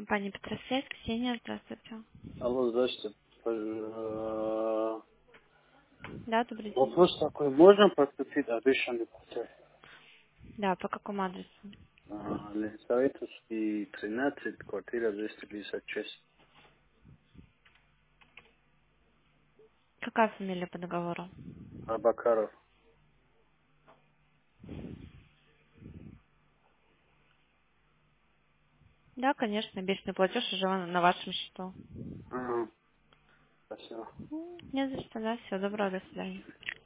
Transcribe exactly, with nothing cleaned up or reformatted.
компания Петросвязь, Ксения, здравствуйте. Алло, здравствуйте. Э, Да, добрый день. Вопрос такой, можно подключить обещанный платеж? Да, по какому адресу? А, Ленсоветовский, тринадцать, квартира двести пятьдесят шесть. Какая фамилия по договору? Абакаров. Да, конечно, обещанный платеж уже на вашем счету. Ага, спасибо. М, Не за что, да, все, доброго, до свидания.